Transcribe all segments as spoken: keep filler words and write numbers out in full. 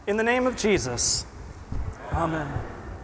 In the name of Jesus, amen.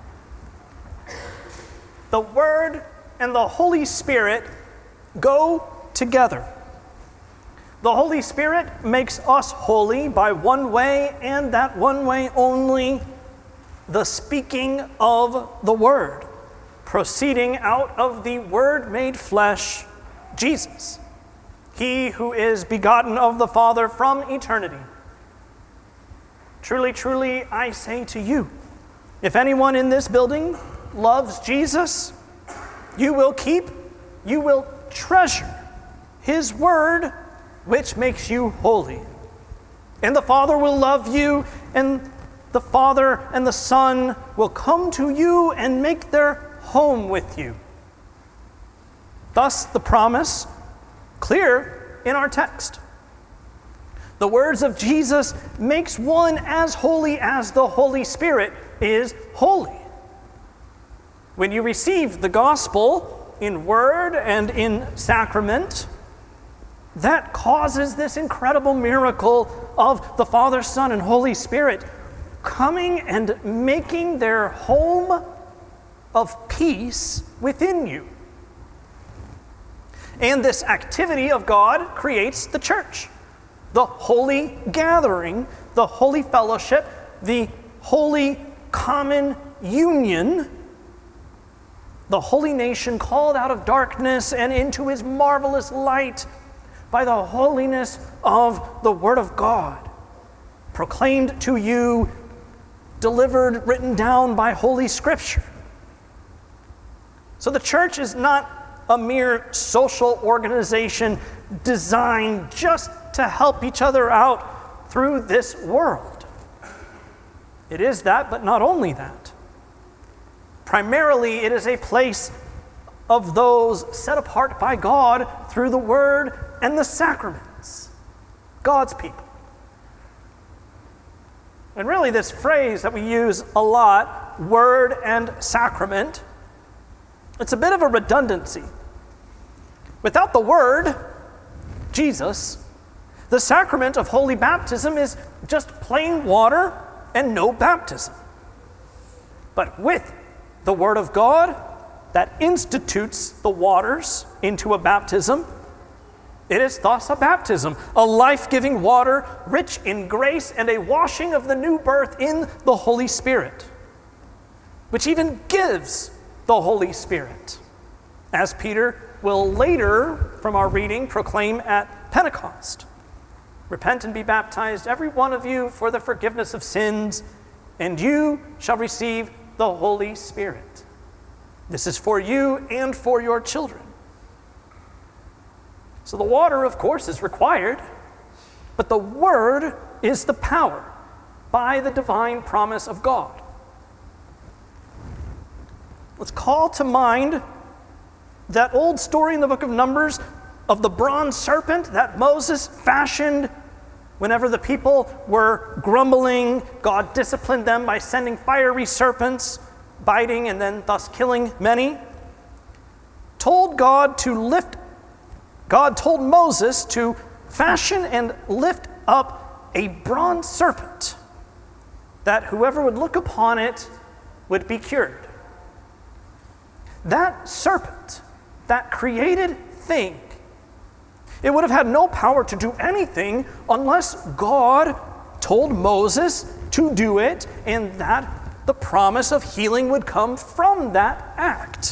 The Word and the Holy Spirit go together. The Holy Spirit makes us holy by one way, and that one way only, the speaking of the Word, proceeding out of the Word made flesh, Jesus, he who is begotten of the Father from eternity. Truly, truly, I say to you, if anyone in this building loves Jesus, you will keep, you will treasure his word, which makes you holy. And the Father will love you, and the Father and the Son will come to you and make their home with you. Thus the promise, clear in our text. The words of Jesus makes one as holy as the Holy Spirit is holy. When you receive the gospel in word and in sacrament, that causes this incredible miracle of the Father, Son, and Holy Spirit coming and making their home of peace within you. And this activity of God creates the church, the holy gathering, the holy fellowship, the holy common union, the holy nation called out of darkness and into his marvelous light by the holiness of the Word of God, proclaimed to you, delivered, written down by Holy Scripture. So the church is not a mere social organization designed just to help each other out through this world. It is that, but not only that. Primarily, it is a place of those set apart by God through the Word and the sacraments, God's people. And really, this phrase that we use a lot, word and sacrament, it's a bit of a redundancy. Without the Word, Jesus, the sacrament of holy baptism is just plain water and no baptism. But with the Word of God that institutes the waters into a baptism, it is thus a baptism, a life-giving water rich in grace and a washing of the new birth in the Holy Spirit, which even gives the Holy Spirit, as Peter will later, from our reading, proclaim at Pentecost. Repent and be baptized, every one of you, for the forgiveness of sins, and you shall receive the Holy Spirit. This is for you and for your children. So the water, of course, is required, but the Word is the power by the divine promise of God. Let's call to mind that old story in the book of Numbers of the bronze serpent that Moses fashioned whenever the people were grumbling. God disciplined them by sending fiery serpents, biting and then thus killing many. Told God to lift, God told Moses to fashion and lift up a bronze serpent that whoever would look upon it would be cured. That serpent, that created thing, it would have had no power to do anything unless God told Moses to do it, and that the promise of healing would come from that act.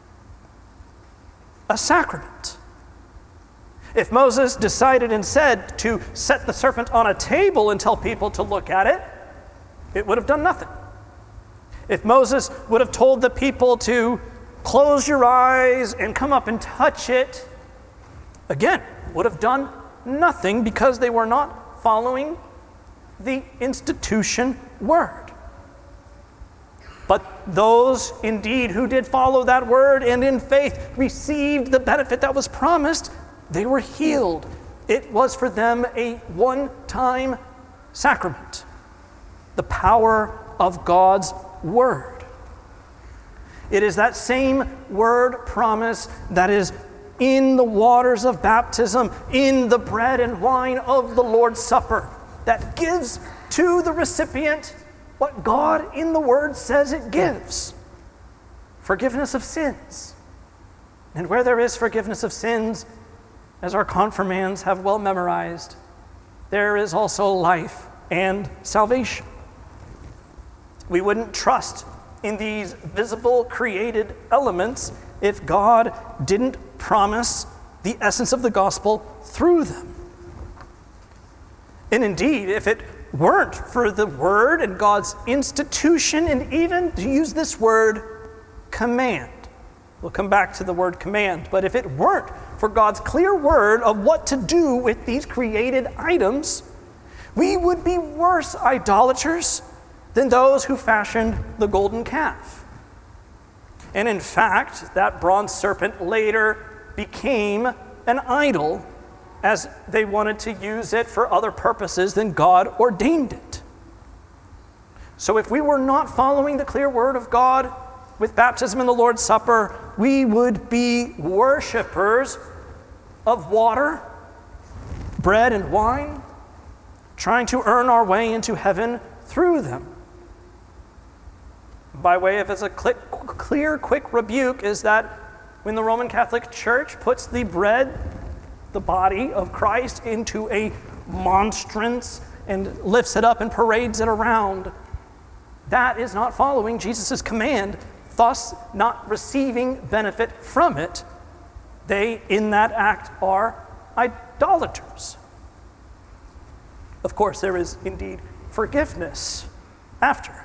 A sacrament. If Moses decided instead to set the serpent on a table and tell people to look at it, it would have done nothing. If Moses would have told the people to close your eyes and come up and touch it, again, would have done nothing because they were not following the institution word. But those indeed who did follow that word and in faith received the benefit that was promised, they were healed. It was for them a one-time sacrament, the power of God's word. It is that same word promise that is in the waters of baptism, in the bread and wine of the Lord's Supper, that gives to the recipient what God in the Word says it gives: forgiveness of sins. And where there is forgiveness of sins, as our confirmands have well memorized, there is also life and salvation. We wouldn't trust in these visible created elements if God didn't promise the essence of the gospel through them. And indeed, if it weren't for the Word and God's institution, and even to use this word, command. We'll come back to the word command, but if it weren't for God's clear word of what to do with these created items, we would be worse idolaters than those who fashioned the golden calf. And in fact, that bronze serpent later became an idol, as they wanted to use it for other purposes than God ordained it. So if we were not following the clear word of God with baptism and the Lord's Supper, we would be worshipers of water, bread, and wine, trying to earn our way into heaven through them. By way of as a clear, quick rebuke is that when the Roman Catholic Church puts the bread, the body of Christ, into a monstrance and lifts it up and parades it around, that is not following Jesus' command, thus not receiving benefit from it. They, in that act, are idolaters. Of course, there is indeed forgiveness after.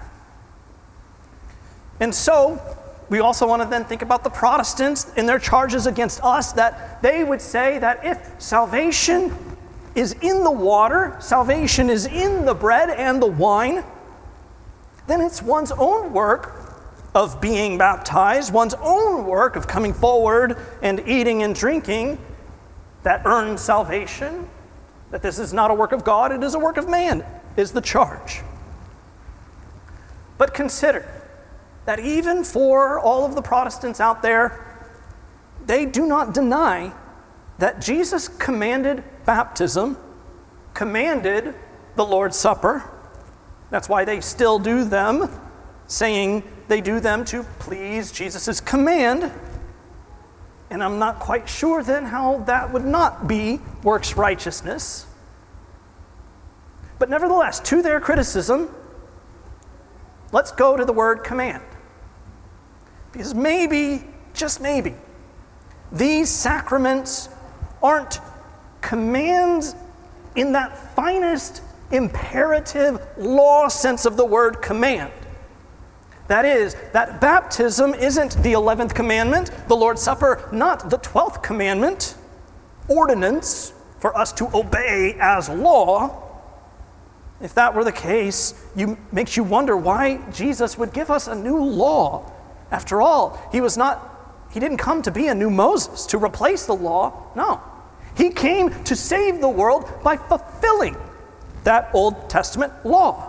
And so, we also want to then think about the Protestants and their charges against us, that they would say that if salvation is in the water, salvation is in the bread and the wine, then it's one's own work of being baptized, one's own work of coming forward and eating and drinking that earns salvation, that this is not a work of God, it is a work of man, is the charge. But consider that even for all of the Protestants out there, they do not deny that Jesus commanded baptism, commanded the Lord's Supper. That's why they still do them, saying they do them to please Jesus' command. And I'm not quite sure then how that would not be works righteousness. But nevertheless, to their criticism, let's go to the word command. Because maybe, just maybe, these sacraments aren't commands in that finest imperative law sense of the word command. That is, that baptism isn't the eleventh commandment, the Lord's Supper not the twelfth commandment, ordinance for us to obey as law. If that were the case, it makes you wonder why Jesus would give us a new law. After all, he was not, he didn't come to be a new Moses, to replace the law. No. He came to save the world by fulfilling that Old Testament law.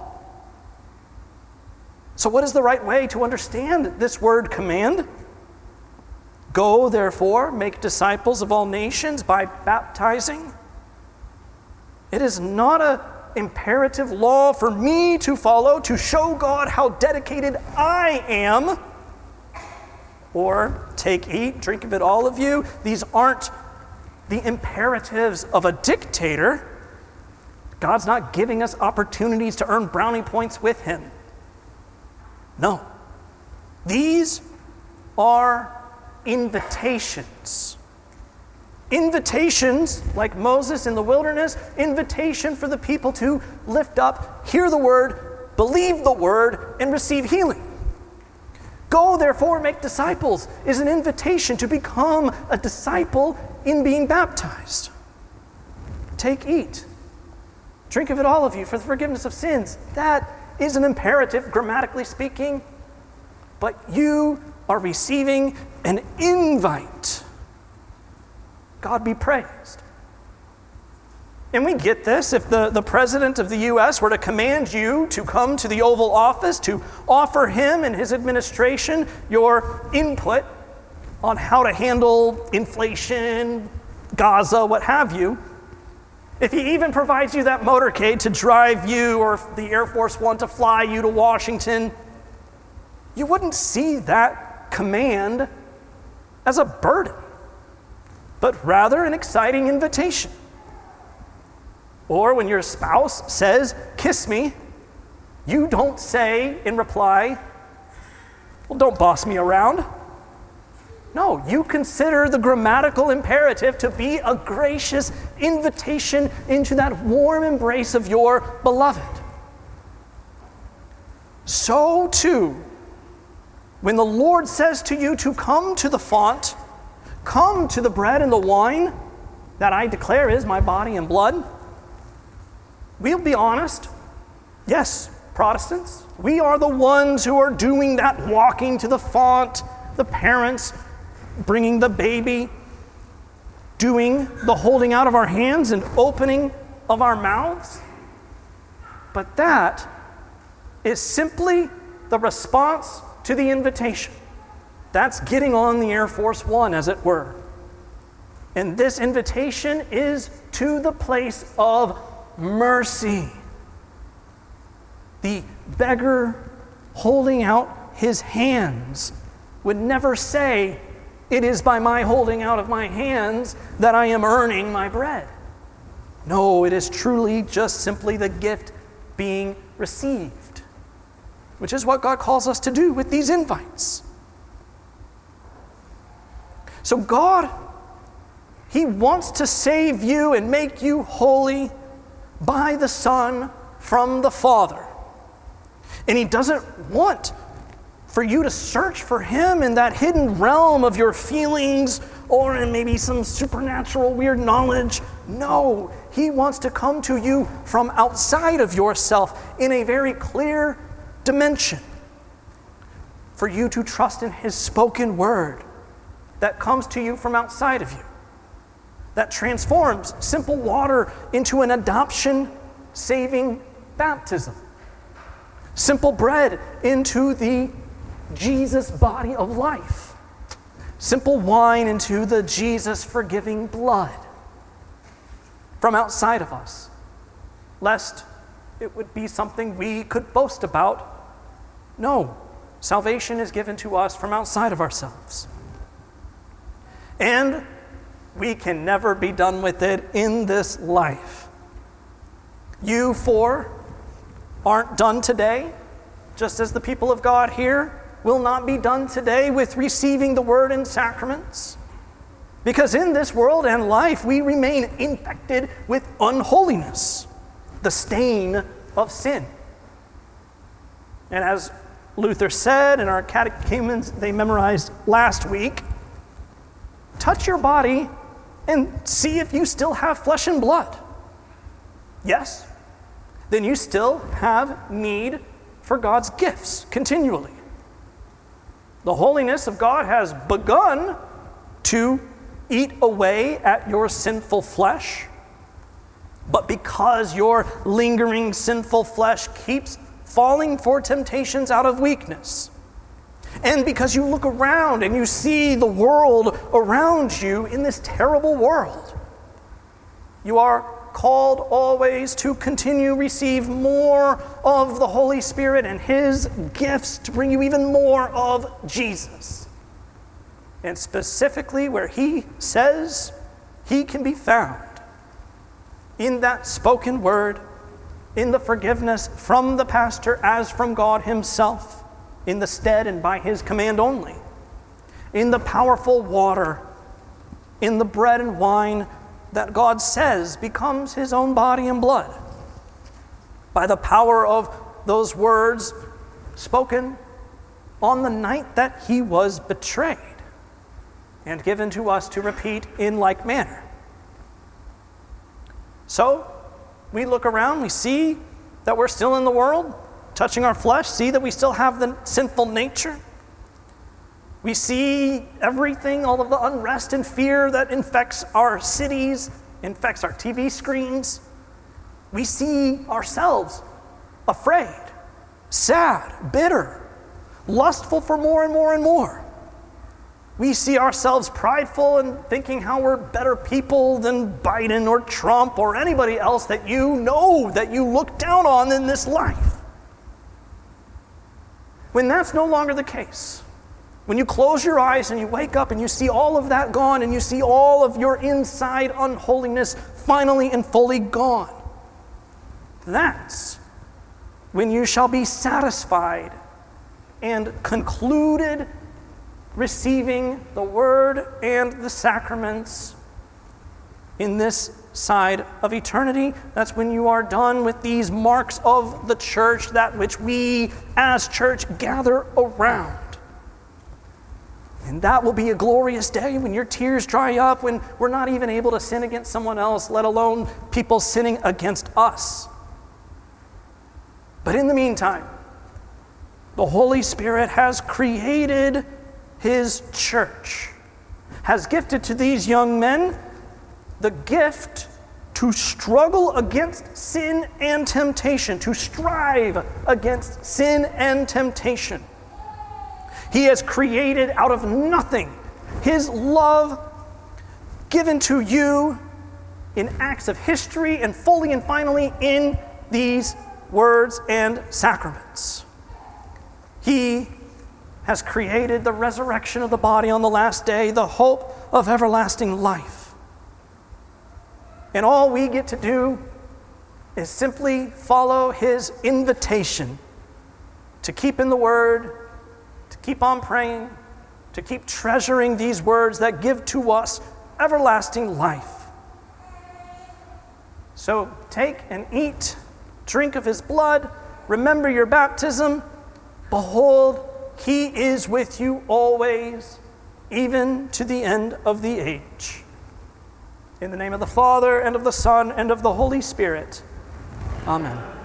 So what is the right way to understand this word command? Go, therefore, make disciples of all nations by baptizing. It is not an imperative law for me to follow to show God how dedicated I am. Or take, eat, drink of it, all of you. These aren't the imperatives of a dictator. God's not giving us opportunities to earn brownie points with him. No. These are invitations. Invitations, like Moses in the wilderness, invitation for the people to lift up, hear the word, believe the word, and receive healing. Go, therefore, make disciples is an invitation to become a disciple in being baptized. Take, eat. Drink of it, all of you, for the forgiveness of sins. That is an imperative, grammatically speaking, but you are receiving an invite. God be praised. And we get this. If the, the president of the U S were to command you to come to the Oval Office to offer him and his administration your input on how to handle inflation, Gaza, what have you, if he even provides you that motorcade to drive you or the Air Force One to fly you to Washington, you wouldn't see that command as a burden, but rather an exciting invitation. Or when your spouse says, "Kiss me," you don't say in reply, "Well, don't boss me around." No, you consider the grammatical imperative to be a gracious invitation into that warm embrace of your beloved. So too, when the Lord says to you to come to the font, come to the bread and the wine that I declare is my body and blood, we'll be honest. Yes, Protestants, we are the ones who are doing that walking to the font, the parents bringing the baby, doing the holding out of our hands and opening of our mouths. But that is simply the response to the invitation. That's getting on the Air Force One, as it were. And this invitation is to the place of mercy. The beggar holding out his hands would never say, "It is by my holding out of my hands that I am earning my bread." No, it is truly just simply the gift being received, which is what God calls us to do with these invites. So God, he wants to save you and make you holy by the Son from the Father. And he doesn't want for you to search for him in that hidden realm of your feelings or in maybe some supernatural weird knowledge. No, he wants to come to you from outside of yourself in a very clear dimension. For you to trust in his spoken word that comes to you from outside of you, that transforms simple water into an adoption saving baptism, simple bread into the Jesus body of life, simple wine into the Jesus forgiving blood from outside of us, lest it would be something we could boast about. No, salvation is given to us from outside of ourselves. And we can never be done with it in this life. You four aren't done today, just as the people of God here will not be done today with receiving the word and sacraments. Because in this world and life, we remain infected with unholiness, the stain of sin. And as Luther said in our catechumens they memorized last week, touch your body and see if you still have flesh and blood. Yes? Then you still have need for God's gifts continually. The holiness of God has begun to eat away at your sinful flesh, but because your lingering sinful flesh keeps falling for temptations out of weakness, and because you look around and you see the world around you in this terrible world, you are called always to continue receive more of the Holy Spirit and his gifts to bring you even more of Jesus. And specifically where he says he can be found in that spoken word, in the forgiveness from the pastor as from God himself, in the stead and by his command only, in the powerful water, in the bread and wine that God says becomes his own body and blood, by the power of those words spoken on the night that he was betrayed and given to us to repeat in like manner. So we look around, we see that we're still in the world, touching our flesh, see that we still have the sinful nature. We see everything, all of the unrest and fear that infects our cities, infects our T V screens. We see ourselves afraid, sad, bitter, lustful for more and more and more. we see ourselves prideful and thinking how we're better people than Biden or Trump or anybody else that you know that you look down on in this life. When that's no longer the case, when you close your eyes and you wake up and you see all of that gone and you see all of your inside unholiness finally and fully gone, that's when you shall be satisfied and concluded receiving the word and the sacraments in this side of eternity. That's when you are done with these marks of the church, that which we as church gather around. And that will be a glorious day when your tears dry up, when we're not even able to sin against someone else, let alone people sinning against us. But in the meantime, the Holy Spirit has created His church, has gifted to these young men the gift to struggle against sin and temptation, to strive against sin and temptation. He has created out of nothing His love given to you in acts of history and fully and finally in these words and sacraments. He has created the resurrection of the body on the last day, the hope of everlasting life. And all we get to do is simply follow His invitation to keep in the Word, to keep on praying, to keep treasuring these words that give to us everlasting life. So take and eat, drink of His blood, remember your baptism. Behold, He is with you always, even to the end of the age. In the name of the Father, and of the Son, and of the Holy Spirit. Amen.